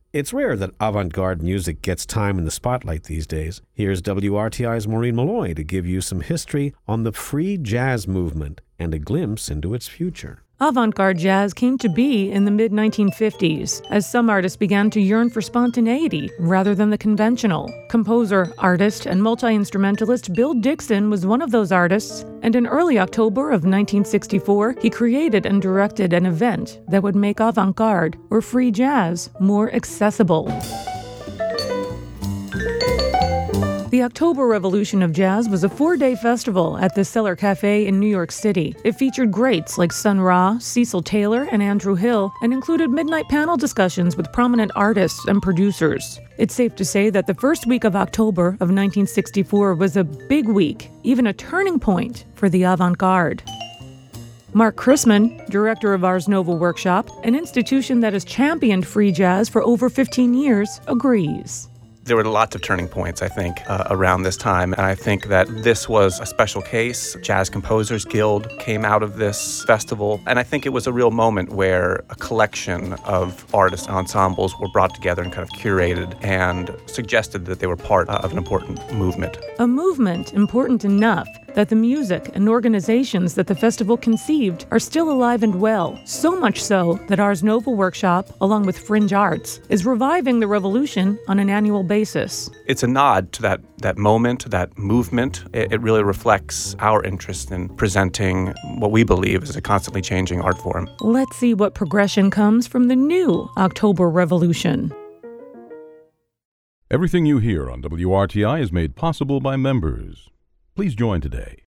It's rare that avant-garde music gets time in the spotlight these days. Here's WRTI's Maureen Malloy to give you some history on the free jazz movement and a glimpse into its future. Avant-garde jazz came to be in the mid-1950s, as some artists began to yearn for spontaneity rather than the conventional. Composer, artist, and multi-instrumentalist Bill Dixon was one of those artists, and in early October of 1964, he created and directed an event that would make avant-garde, or free jazz, more accessible. The October Revolution of Jazz was a 4-day festival at the Cellar Cafe in New York City. It featured greats like Sun Ra, Cecil Taylor, and Andrew Hill, and included midnight panel discussions with prominent artists and producers. It's safe to say that the first week of October of 1964 was a big week, even a turning point for the avant-garde. Mark Chrisman, director of Ars Nova Workshop, an institution that has championed free jazz for over 15 years, agrees. There were lots of turning points, I think, around this time, and I think that this was a special case. Jazz Composers Guild came out of this festival, and I think it was a real moment where a collection of artist ensembles were brought together and kind of curated and suggested that they were part of an important movement. A movement important enough that the music and organizations that the festival conceived are still alive and well, so much so that Ars Nova Workshop, along with Fringe Arts, is reviving the revolution on an annual basis. It's a nod to that moment, that movement. It really reflects our interest in presenting what we believe is a constantly changing art form. Let's see what progression comes from the new October Revolution. Everything you hear on WRTI is made possible by members. Please join today